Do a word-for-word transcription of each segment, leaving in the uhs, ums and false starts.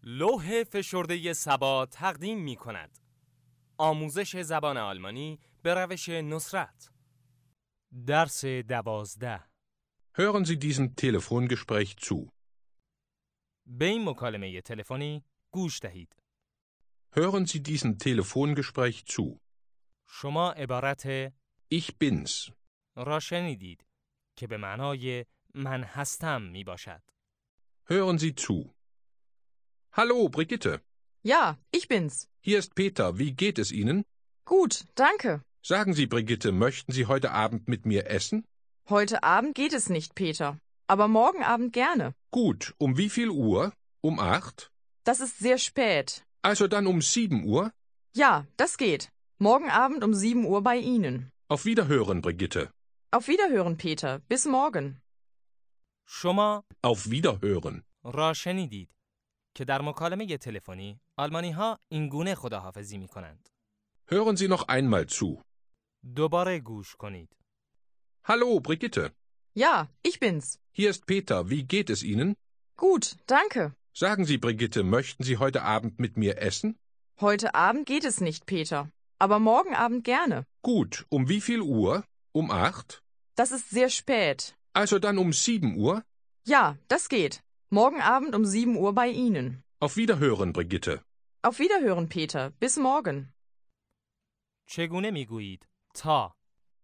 لوح فشرده سبا تقدیم می کند. آموزش زبان آلمانی به روش نصرت. درس دوازده. Hören Sie diesem Telefongespräch zu. به این مکالمه تلفنی گوش دهید. Hören Sie diesem Telefongespräch zu. شما عبارت Ich bin's. را شنیدید که به معنای من هستم می باشد. Hören Sie zu. Hallo, Brigitte. Ja, ich bin's. Hier ist Peter. Wie geht es Ihnen? Gut, danke. Sagen Sie, Brigitte, möchten Sie heute Abend mit mir essen? Heute Abend geht es nicht, Peter. Aber morgen Abend gerne. Gut. Um wie viel Uhr? Um acht? Das ist sehr spät. Also dann um sieben Uhr? Ja, das geht. Morgen Abend um sieben Uhr bei Ihnen. Auf Wiederhören, Brigitte. Auf Wiederhören, Peter. Bis morgen. شما Auf Wiederhören. را شنیدید که در مکالمه تلفنی آلمانی ها این گونه خداحافظی می کنند. Hören Sie noch einmal zu. دوباره گوش کنید. Hallo, Brigitte. Ja, ich bin's. Hier ist Peter. Wie geht es Ihnen? Gut, danke. Sagen Sie, Brigitte, möchten Sie heute Abend mit mir essen? Heute Abend geht es nicht, Peter. Aber morgen Abend gerne. Gut. Um wie viel Uhr? Um acht? Das ist sehr spät. Also dann um sieben Uhr? Ja, das geht. Morgen Abend um sieben Uhr bei Ihnen. Auf Wiederhören, Brigitte. Auf Wiederhören, Peter. Bis morgen. چگونه می گویید؟ تا.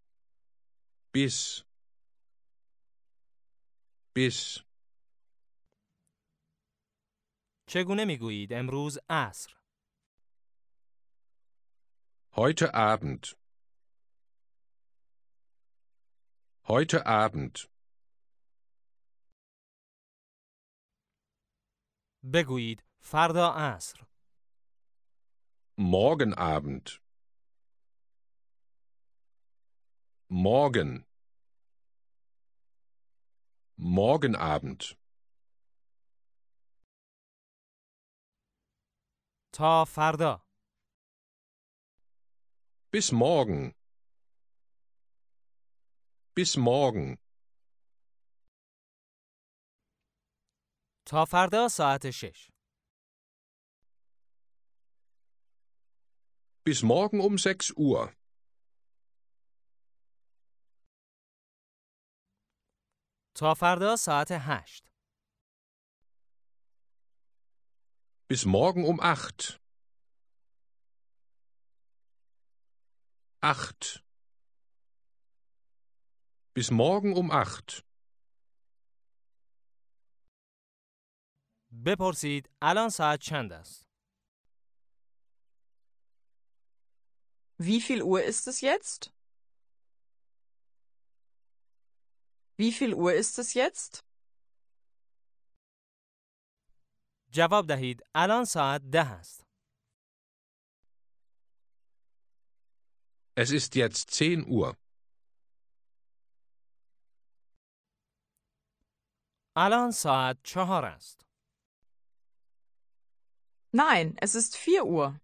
Bis. Bis. چگونه می گویید امروز عصر؟ Heute Abend. Heute Abend. بگویید فردا عصر. Morgen Abend. Morgen. Morgen Abend. تا فردا. Bis morgen. Bis morgen. تا فردا ساعت شش. Bis morgen um sechs Uhr. تا فردا ساعت هشت. Bis morgen um acht. Acht. Bis morgen um acht. بپرسید الان ساعت چند است؟ Wie viel Uhr ist es jetzt? Wie viel Uhr ist es jetzt? جواب دهید الان ساعت ده است. Es ist jetzt zehn Uhr. الان ساعت چهار است. Nein, es ist vier Uhr.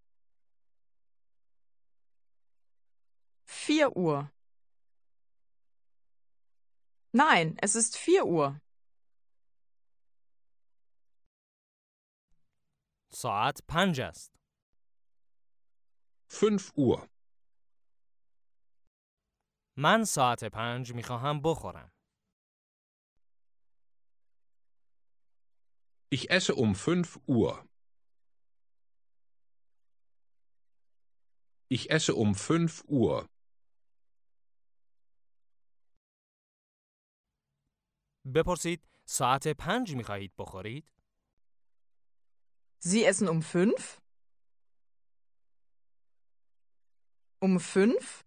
Vier Uhr. Nein, es ist vier Uhr. ساعت پنج است. Fünf Uhr. من ساعت پنج میخواهم بخورم. Ich esse um fünf Uhr. Ich esse um fünf Uhr. بپرسید ساعت پنج میخواهید بخورید؟ Sie essen um fünf? Um fünf?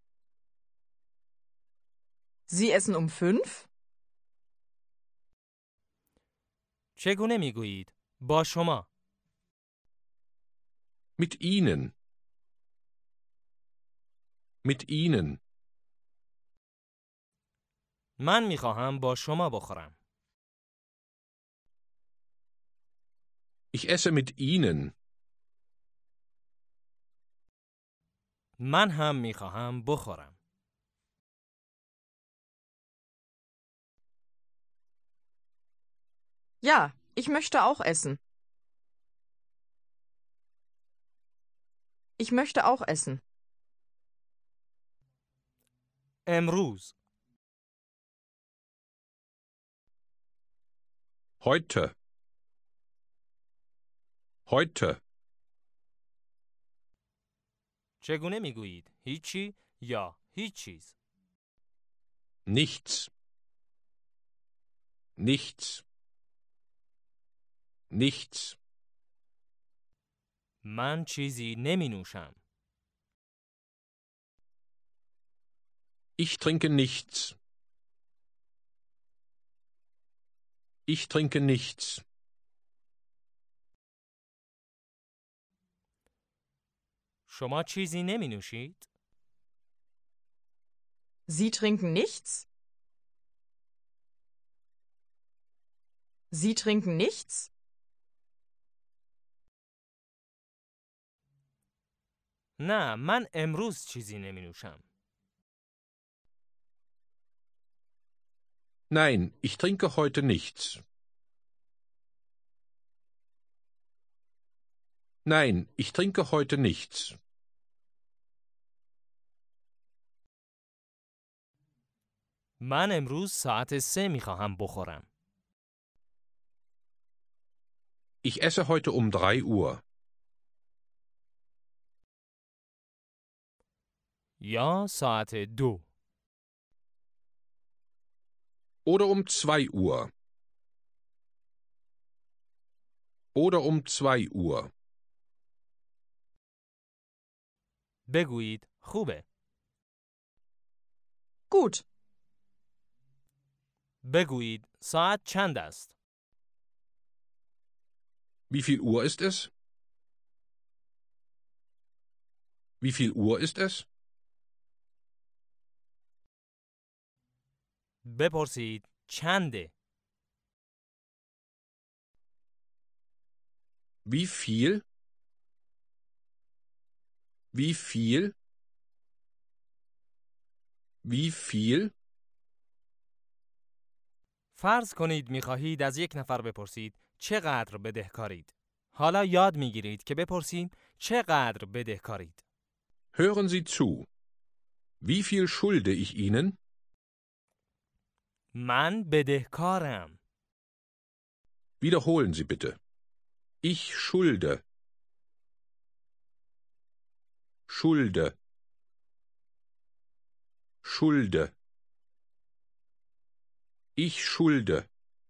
Sie essen um fünf? چگونه میگویید؟ با شما. Mit Ihnen. Mit Ihnen. من میخواهم با شما بخورم. Ich esse mit Ihnen. من هم میخواهم بخورم. Ja, ich möchte auch essen. Ich möchte auch essen. امروز. Heute. Heute. چگونه میگویید؟ هیچی یا هیچ چیز؟ Nichts. Nichts. Nichts. من چیزی نمی نوشم. Ich trinke nichts. Ich trinke nichts. شما چیزی نمی نوشید؟ Sie trinken nichts? Sie trinken nichts? نه، من امروز چیزی نمی نوشم. Nein, ich trinke heute nichts. Nein, ich trinke heute nichts. من امروز ساعت سه می خواهم بخورم. Ich esse heute um drei Uhr. یا ساعت دو. Oder um zwei Uhr. Oder um zwei Uhr. بگویید خوبه. Gut. بگویید ساعت چند است؟ Wie viel Uhr ist es? Wie viel Uhr ist es? بپرسید چنده؟ Wie viel? Wie viel? Wie viel? فرض کنید می‌خواهید از یک نفر بپرسید چقدر بدهکارید. حالا یاد می‌گیرید که بپرسیم چقدر بدهکارید. Hören Sie zu. Wie viel schulde ich Ihnen? من بدهکارم. Wiederholen Sie bitte. Ich schulde. Schulde. Schulde. Ich schulde.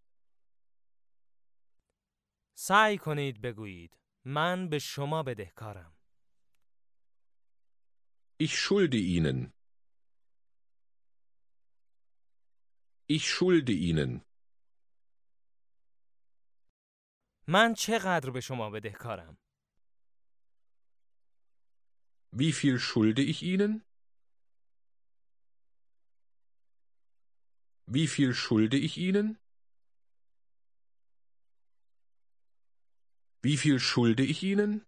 سعی کنید بگویید من به شما بدهکارم. Ich schulde Ihnen. Ich schulde Ihnen. من چقدر به شما بدهکارم؟ Wie viel schulde ich Ihnen? Wie viel schulde ich Ihnen? Wie viel schulde ich Ihnen?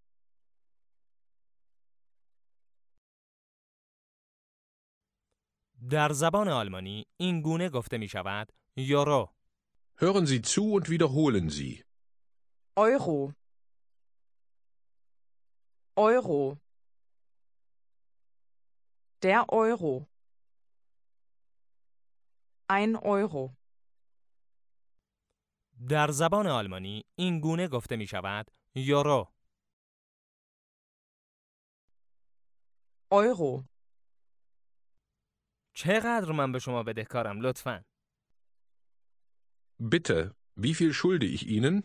در زبان آلمانی این گونه گفته می شود یورو. Hören Sie zu und wiederholen Sie. Euro. Euro. Der Euro. Ein Euro. در زبان آلمانی این گونه گفته می شود یورو. Euro. چقدر من به شما بدهکارم لطفاً؟ Bitte, wie viel schulde ich Ihnen?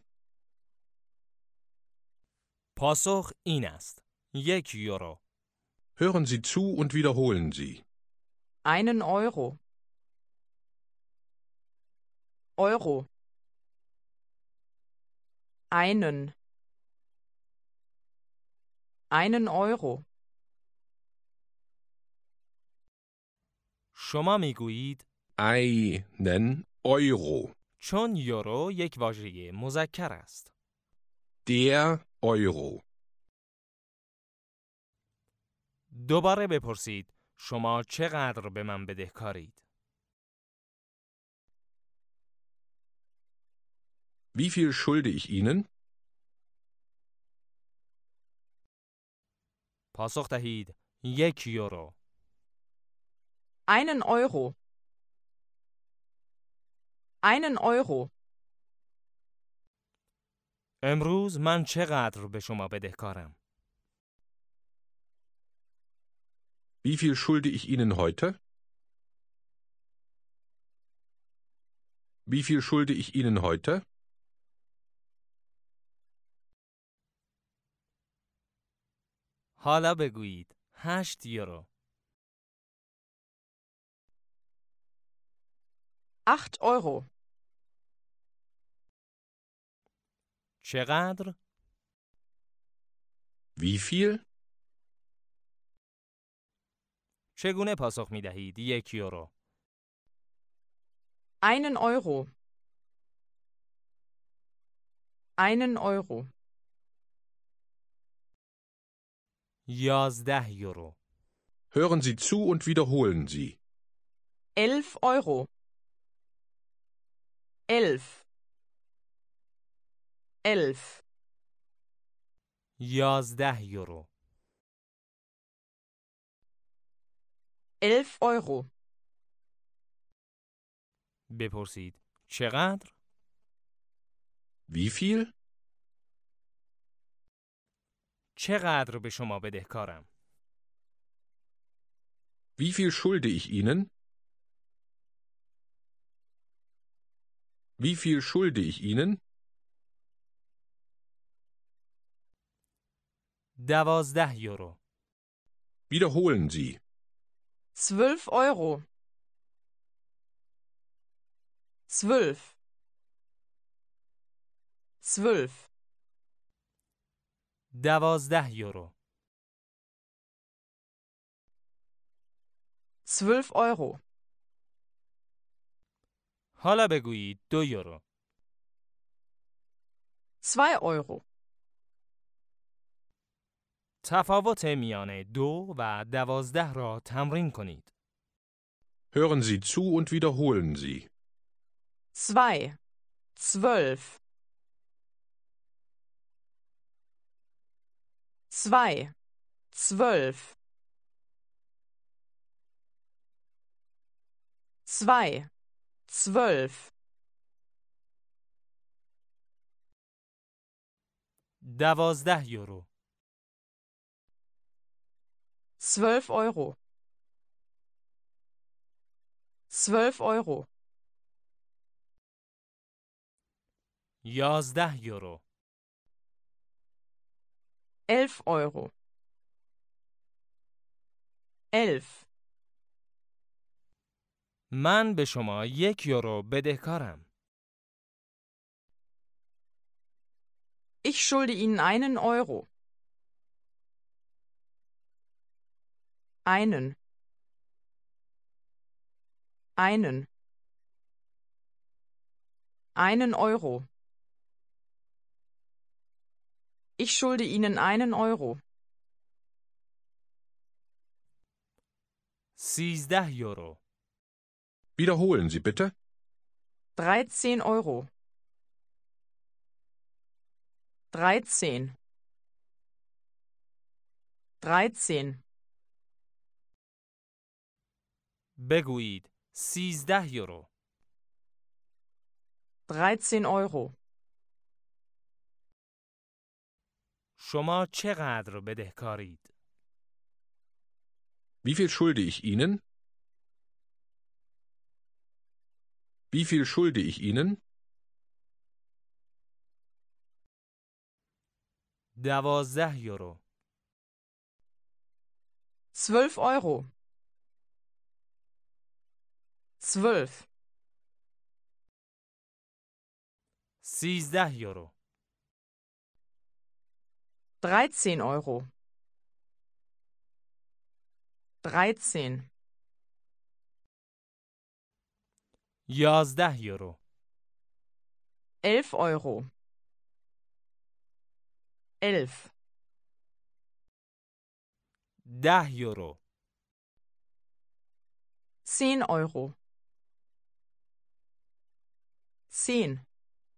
پاسخ این است. یک یورو. Hören Sie zu und wiederholen Sie. Einen Euro. Euro. Einen. Einen Euro. شما میگویید Einen Euro. چون یورو یک واژه مذکر است. Der Euro. دوباره بپرسید شما چقدر به من بدهکارید؟ Wie viel schulde ich Ihnen? پاسخ دهید یک یورو. Einen Euro. Einen Euro. امروز من چقدر به شما بدهکارم؟ Wie viel schulde ich Ihnen heute? Wie viel schulde ich Ihnen heute? حالا بگویید هشت یورو. Acht Euro. چقدر؟ Wie viel? چگونه پاسخ می دهید یک یورو؟ Einen Euro. Einen Euro. یازده یورو. Hören Sie zu und wiederholen Sie. Elf Euro. Elf. Elf. یازده یورو. Elf Euro. بپرسید چقدر؟ Wie viel? چقدر به شما بدهکارم؟ Wie viel schulde ich Ihnen? Wie viel schulde ich Ihnen? دوازده یورو. Wiederholen Sie. Zwölf Euro. Zwölf. Zwölf. دوازده یورو. Zwölf Euro. حالا بگویید دو یورو. Zwei Euro. تفاوت میان دو و دوازده را تمرین کنید. Hören Sie zu und wiederholen Sie. Zwei. Zwölf. Zwei. Zwölf. Zwei. Zwölf. دوازده یورو. Zwölf Euro. Zwölf Euro. یازده یورو. Elf Euro. Elf. من به شما یک یورو بدهکارم. Ich schulde Ihnen einen Euro. Einen. Einen. Einen Euro. Ich schulde Ihnen einen Euro. سیزده یورو. Wiederholen Sie bitte. Dreizehn Euro. Dreizehn. Dreizehn. بگویید سیزده یورو. Dreizehn Euro. شما چقدر بدهکارید؟ Wie viel schulde ich Ihnen? Wie viel schulde ich Ihnen? دوازده یورو. Zwölf Euro. Zwölf. سیزده یورو. Dreizehn Euro. Dreizehn. یازده یورو. Elf Euro. Elf. ده یورو. Zehn Euro. Zehn.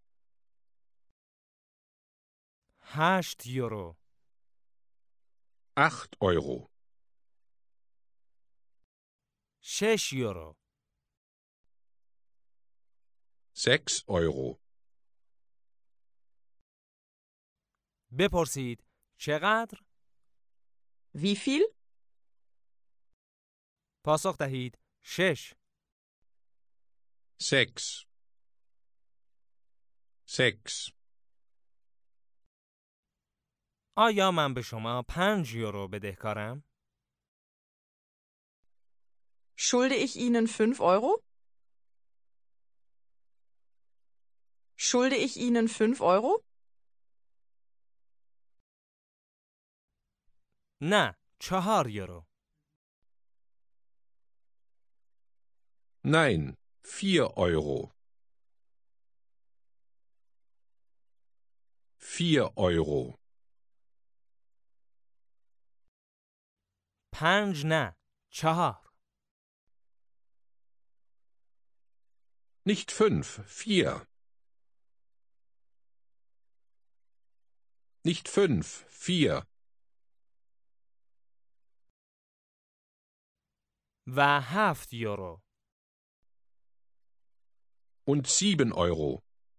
هشت یورو. acht Euro, شش یورو. sechs Euro, بپرسید چقدر؟ Wie viel? پاسخ دهید شش. sechs, sechs. آیا من به شما پنج یورو بدهکارم؟ Schulde ich Ihnen fünf Euro? Schulde ich Ihnen fünf Euro? نه، چهار یورو. Nein, vier Euro. Vier Euro. پنج نه، چهار. Nicht fünf, vier. Nicht fünf, vier. و هفت یورو. Und sieben Euro.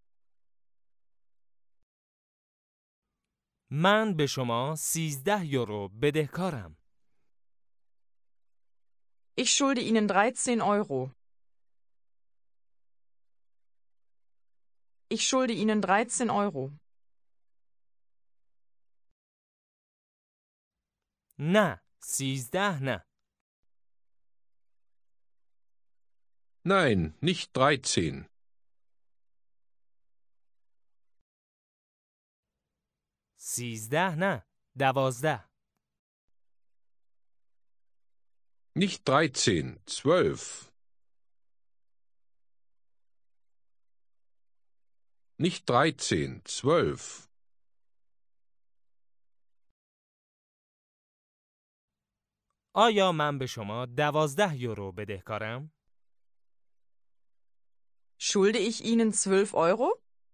من به شما سیزده یورو بدهکارم. Ich schulde Ihnen dreizehn Euro. Ich schulde Ihnen dreizehn Euro. نه، سیزده نه. Nein, nicht dreizehn. سیزده نه، دوازده. Nicht dreizehn, zwölf. Nicht dreizehn, zwölf. آیا من به شما دوازده یورو بدهکارم؟ Schulde ich Ihnen zwölf Euro?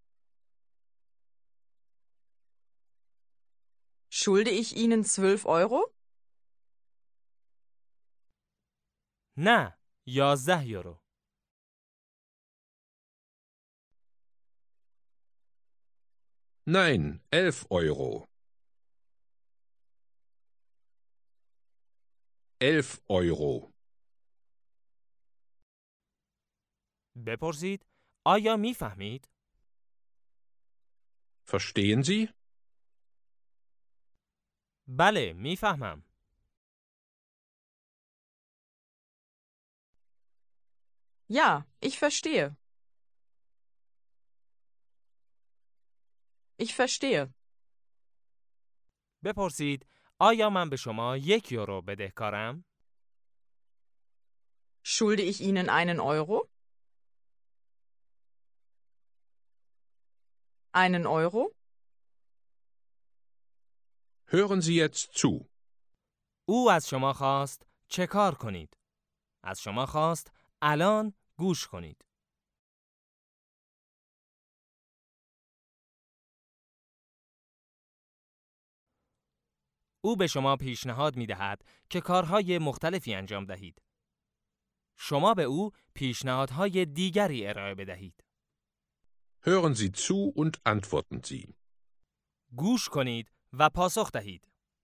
Schulde ich Ihnen zwölf Euro? نه، یازده یورو. Nein, elf Euro. Elf Euro. بپرسید آیا میفهمید؟ Verstehen Sie? بله، میفهمم. Ja, ich verstehe. Ich verstehe. بپرسید آیا من به شما یک یورو بدهکارم؟ Schulde ich Ihnen einen Euro? Einen Euro? Hören Sie jetzt zu. او از شما خواست چه کار کنید؟ از شما خواست الان گوش کنید. او به شما پیشنهاد می دهد که کارهای مختلفی انجام دهید. شما به او پیشنهادهای دیگری ارائه بدهید. Hören Sie zu und antworten Sie. گوش کنید و پاسخ دهید.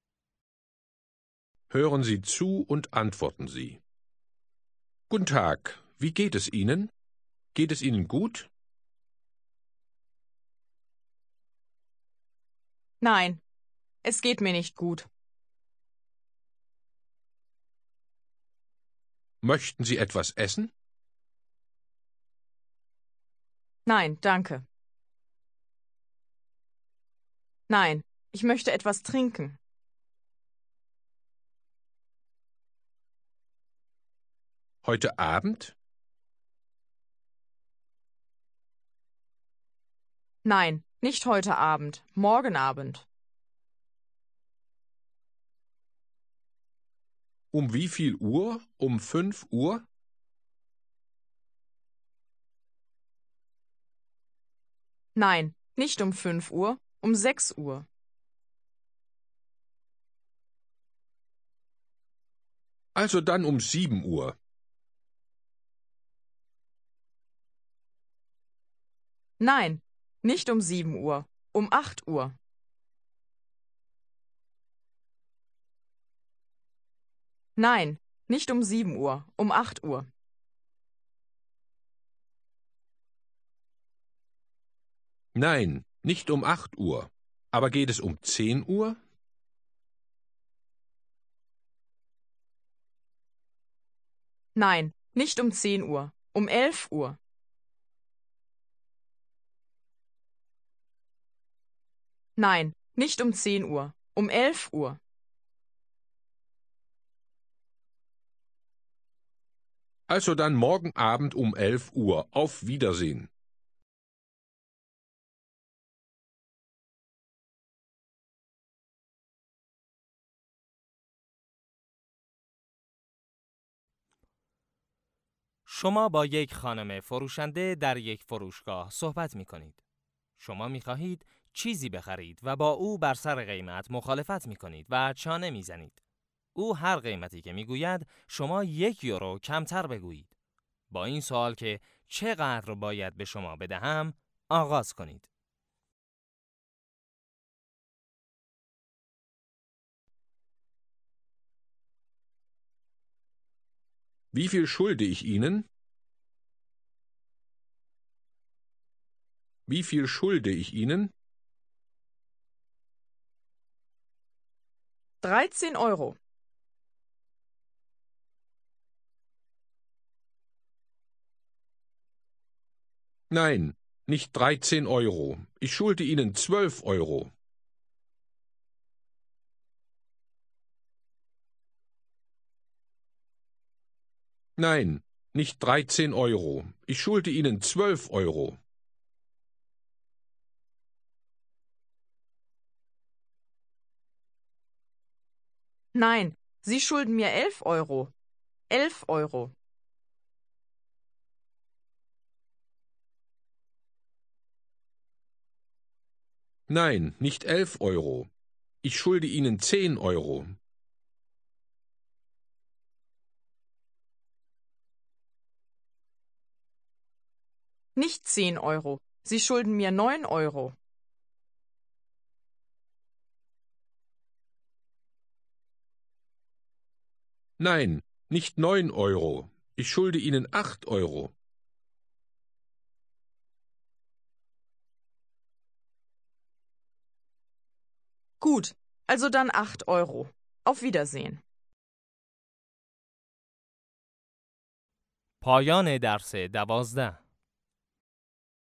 Hören Sie zu und antworten Sie. Guten Tag, wie geht es Ihnen? Geht es Ihnen gut? Nein, es geht mir nicht gut. Möchten Sie etwas essen? Nein, danke. Nein, ich möchte etwas trinken. Heute Abend? Nein, nicht heute Abend, morgen Abend. Um wie viel Uhr? Um fünf Uhr? Nein, nicht um fünf Uhr, um sechs Uhr. Also dann um sieben Uhr. Nein, nicht um sieben Uhr, um acht Uhr. Nein, nicht um sieben Uhr, um acht Uhr. Nein, nicht um acht Uhr. Aber geht es um zehn Uhr? Nein, nicht um zehn Uhr, um elf Uhr. Nein, nicht um zehn Uhr, um elf Uhr. Also dann morgen Abend um elf Uhr. Auf Wiedersehen. شما با یک خانم فروشنده در یک فروشگاه صحبت می کنید. شما می خواهید چیزی بخرید و با او بر سر قیمت مخالفت می کنید و چانه می زنید. او هر قیمتی که می گوید شما یک یورو کمتر بگویید. با این سوال که چقدر باید به شما بدهم آغاز کنید. Wie viel schulde ich Ihnen? Wie viel schulde ich Ihnen? dreizehn Euro. Nein, nicht dreizehn Euro. Ich schulde Ihnen zwölf Euro. Nein, nicht dreizehn Euro. Ich schulde Ihnen zwölf Euro. Nein, Sie schulden mir elf Euro. Elf Euro. Nein, nicht elf Euro. Ich schulde Ihnen zehn Euro. Nicht zehn Euro. Sie schulden mir neun Euro. Nein, nicht neun Euro. Ich schulde Ihnen acht Euro. Gut, also dann acht Euro. Auf Wiedersehen. پایان درس دوازده